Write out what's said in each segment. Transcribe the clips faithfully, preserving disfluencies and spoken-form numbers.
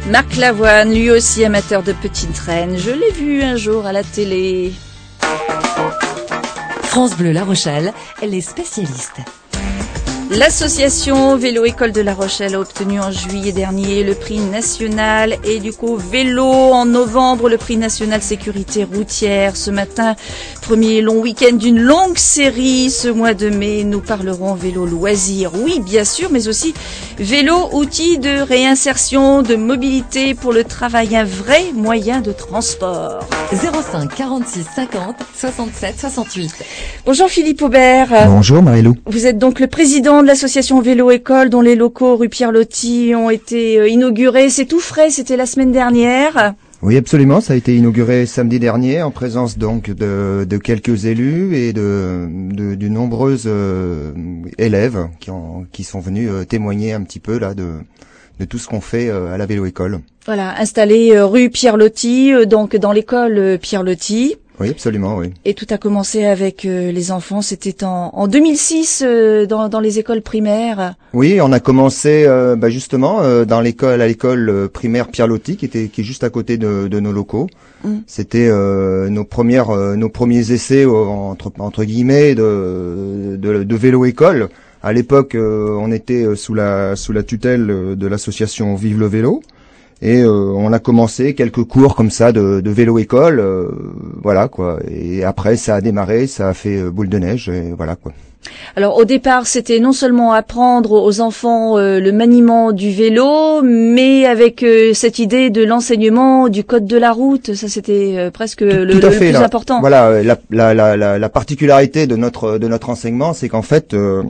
Marc Lavoine, lui aussi amateur de petites traînes. Je l'ai vu un jour à la télé. France Bleu La Rochelle, les spécialistes. L'association Vélo École de La Rochelle a obtenu en juillet dernier le prix national et du coup vélo en novembre le prix national sécurité routière. Ce matin, premier long week-end d'une longue série. Ce mois de mai, nous parlerons vélo loisir, oui bien sûr, mais aussi vélo outil de réinsertion, de mobilité pour le travail, un vrai moyen de transport. zéro cinq quarante-six cinquante soixante-sept soixante-huit. Bonjour Philippe Aubert. Bonjour Marie-Lou. Vous êtes donc le président de l'association Vélo École dont les locaux rue Pierre-Loti ont été inaugurés. C'est tout frais, c'était la semaine dernière. Oui, absolument. Ça a été inauguré samedi dernier en présence donc de, de quelques élus et de, de, de nombreuses euh, élèves qui, ont, qui sont venus euh, témoigner un petit peu là de, de tout ce qu'on fait euh, à la Vélo École. Voilà, installé euh, rue Pierre-Loti, euh, donc dans l'école euh, Pierre-Loti. Oui, absolument, oui. Et tout a commencé avec euh, les enfants. C'était en, en deux mille six euh, dans, dans les écoles primaires. Oui, on a commencé euh, bah justement euh, dans l'école à l'école euh, primaire Pierre-Loti qui était qui est juste à côté de, de nos locaux. Mm. C'était euh, nos premières euh, nos premiers essais euh, entre entre guillemets de de, de vélo école. À l'époque, euh, on était sous la sous la tutelle de l'association Vive le vélo. Et euh, on a commencé quelques cours comme ça de, de vélo-école, euh, voilà quoi. Et après, ça a démarré, ça a fait euh, boule de neige, et voilà quoi. Alors au départ, c'était non seulement apprendre aux enfants euh, le maniement du vélo, mais avec euh, cette idée de l'enseignement du code de la route. Ça, c'était euh, presque tout, le, tout à le fait, plus là. important. Voilà, la, la, la, la, la particularité de notre de notre enseignement, c'est qu'en fait, euh,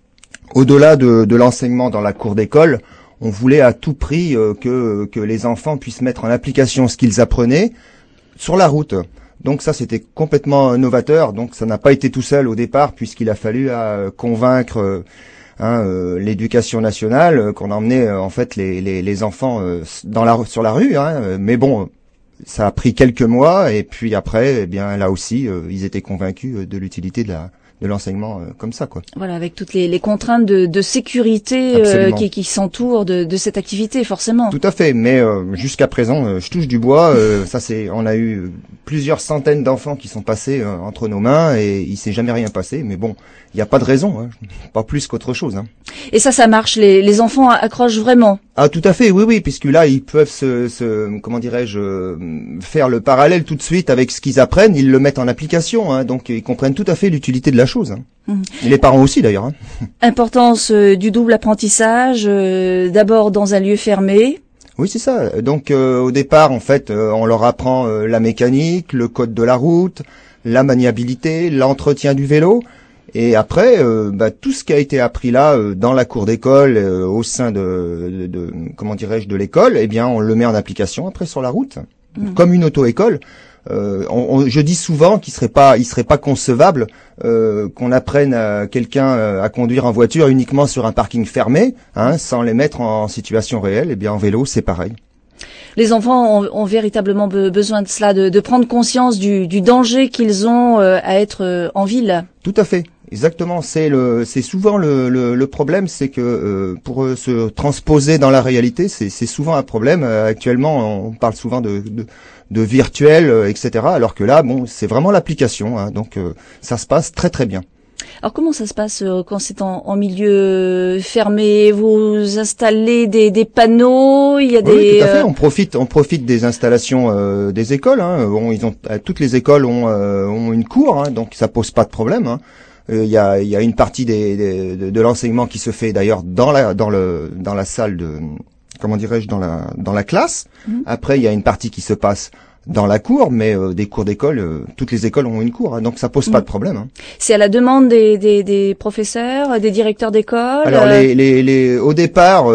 au-delà de, de l'enseignement dans la cour d'école, on voulait à tout prix euh, que que les enfants puissent mettre en application ce qu'ils apprenaient sur la route. Donc ça, c'était complètement novateur. Donc ça n'a pas été tout seul au départ, puisqu'il a fallu à, convaincre euh, hein, euh, l'éducation nationale euh, qu'on emmenait euh, en fait les les, les enfants euh, dans la sur la rue. Hein. Mais bon, ça a pris quelques mois et puis après, eh bien là aussi, euh, ils étaient convaincus de l'utilité de la de l'enseignement euh, comme ça quoi. Voilà, avec toutes les, les contraintes de, de sécurité euh, qui, qui s'entourent de, de cette activité forcément. Tout à fait, mais euh, jusqu'à présent, euh, je touche du bois. Euh, ça c'est, on a eu plusieurs centaines d'enfants qui sont passés euh, entre nos mains et il s'est jamais rien passé. Mais bon, il n'y a pas de raison, hein, pas plus qu'autre chose. Hein. Et ça, ça marche. Les, les enfants accrochent vraiment. Ah tout à fait, oui oui, puisque là ils peuvent se, se comment dirais-je, faire le parallèle tout de suite avec ce qu'ils apprennent, ils le mettent en application, hein, donc ils comprennent tout à fait l'utilité de la chose. Hein. Mmh. Et les parents aussi d'ailleurs. Hein. Importance euh, du double apprentissage, euh, d'abord dans un lieu fermé. Oui c'est ça. Donc euh, au départ en fait, euh, on leur apprend euh, la mécanique, le code de la route, la maniabilité, l'entretien du vélo. Et après, euh, bah, tout ce qui a été appris là euh, dans la cour d'école, euh, au sein de, de, de comment dirais-je, de l'école, eh bien, on le met en application après sur la route, mmh. comme une auto-école. Euh, on, on, je dis souvent qu'il serait pas, il serait pas concevable euh, qu'on apprenne à quelqu'un à conduire en voiture uniquement sur un parking fermé, hein, sans les mettre en situation réelle. Eh bien, en vélo, c'est pareil. Les enfants ont, ont véritablement be- besoin de cela, de, de prendre conscience du, du danger qu'ils ont euh, à être euh, en ville. Tout à fait. Exactement, c'est le, c'est souvent le, le, le problème, c'est que euh, pour euh, se transposer dans la réalité, c'est, c'est souvent un problème. Euh, actuellement, on parle souvent de, de, de virtuel, euh, et cetera. Alors que là, bon, c'est vraiment l'application, hein, donc euh, ça se passe très très bien. Alors comment ça se passe euh, quand c'est en, en milieu fermé? Vous installez des, des panneaux, il y a oui, des. Oui, tout à fait. Euh... On profite, on profite des installations euh, des écoles. Hein. Bon, ils ont toutes les écoles ont, euh, ont une cour, hein, donc ça pose pas de problème. Hein. Il euh, y, a, y a une partie des, des, de, de l'enseignement qui se fait d'ailleurs dans la dans le dans la salle de comment dirais-je dans la dans la classe. Mmh. Après il y a une partie qui se passe dans la cour, mais euh, des cours d'école, euh, toutes les écoles ont une cour, hein, donc ça pose mmh. pas de problème. Hein. C'est à la demande des, des, des professeurs, des directeurs d'école. Alors les, les, les, au départ,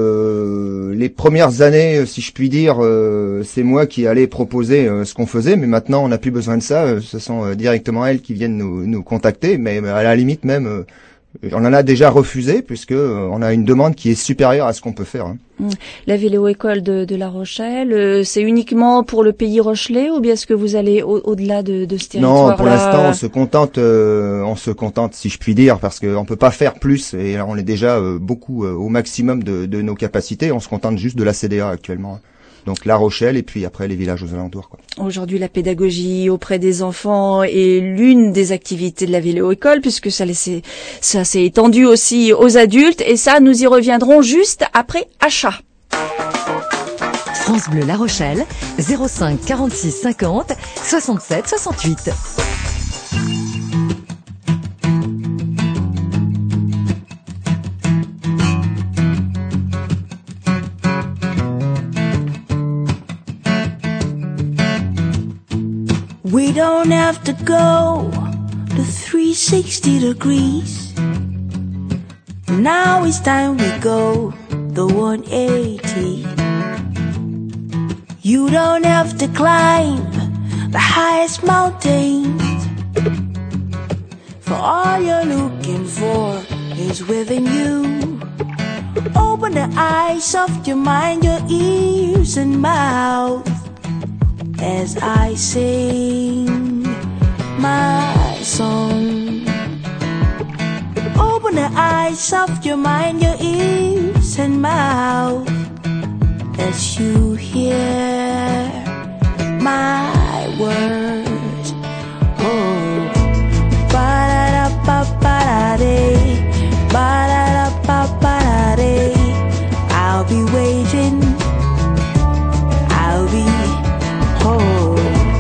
euh, les premières années, si je puis dire, euh, c'est moi qui allais proposer euh, ce qu'on faisait, mais maintenant on n'a plus besoin de ça. Euh, ce sont euh, directement elles qui viennent nous, nous contacter, mais à la limite même. Euh, On en a déjà refusé puisque euh, on a une demande qui est supérieure à ce qu'on peut faire. Hein. La Vélo École de, de La Rochelle, euh, c'est uniquement pour le pays rochelais ou bien est-ce que vous allez au, au-delà de, de ce territoire-là? Non, pour l'instant, on se contente, euh, on se contente, si je puis dire, parce qu'on peut pas faire plus et là, on est déjà euh, beaucoup euh, au maximum de, de nos capacités. On se contente juste de la C D A actuellement. Donc La Rochelle et puis après les villages aux alentours, quoi. Aujourd'hui, la pédagogie auprès des enfants est l'une des activités de la vélo-école, puisque ça, laissait, ça s'est étendu aussi aux adultes. Et ça, nous y reviendrons juste après achat. France Bleu La Rochelle, zéro cinq quarante-six cinquante soixante-sept soixante-huit. We don't have to go to three sixty degrees. Now it's time we go the one eighty. You don't have to climb the highest mountains, for all you're looking for is within you. Open the eyes of your mind, your ears and mouth, as I sing my song. Open the eyes of your mind, your ears and mouth, as you hear my words. Oh, ba-da-da-ba-ba-da-day, ba-da-da-ba-ba-da-day. I'll be waiting, I'll be home.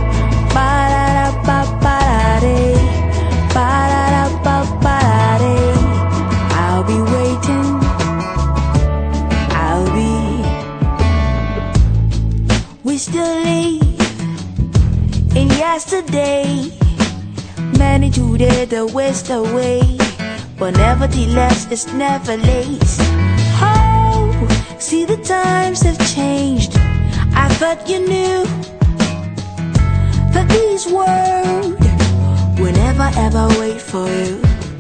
Ba-da-da-ba-ba-da-day, ba-da-da-ba-ba-da-day. I'll be waiting, I'll be. We still live in yesterday, many today the waste away, but nevertheless it's never late. Oh, see the times have changed. I thought you knew that this world will never ever wait for you.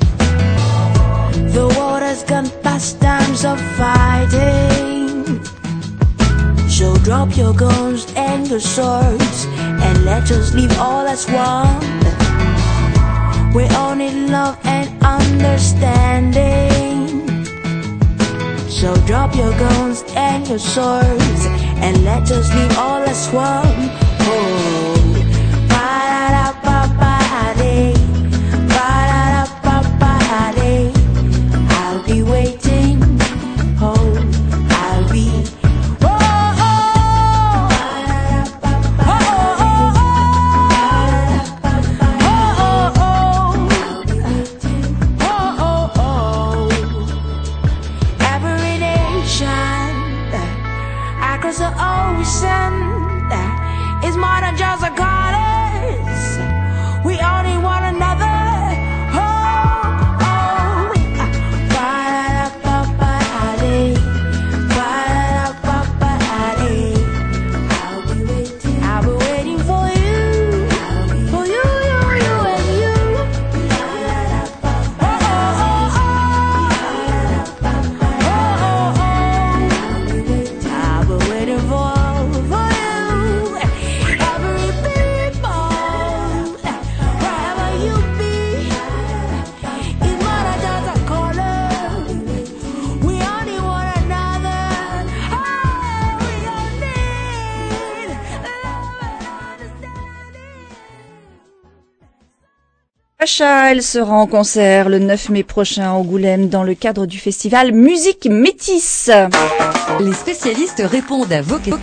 The world has gone past times of fighting, so drop your guns and your swords and let us live all as one. We all need love and understanding, so drop your guns and your swords and let us live all as one. Oh, ba-da-da-ba-ba-da-day, ba-da-da-ba-ba-da-day. I'll be waiting, oh, I'll be. Oh, oh, oh, oh, oh, oh. Every nation across the ocean is more than just a goddess. We all need one another. Oh, oh. Ba-da-da-ba-ba-da-day, ba-da-da-ba-ba-da-day. I'll be waiting, I'll be waiting for you, for you, you, you and you. Oh, oh, oh, oh. I'll be waiting for, for you. Every people, wherever you be, it's more than just a color. We all need one another. Oh, we all need love and understanding. Acha, elle sera en concert le neuf mai prochain à Angoulême dans le cadre du festival Musique Métisse. Les spécialistes répondent à vos questions.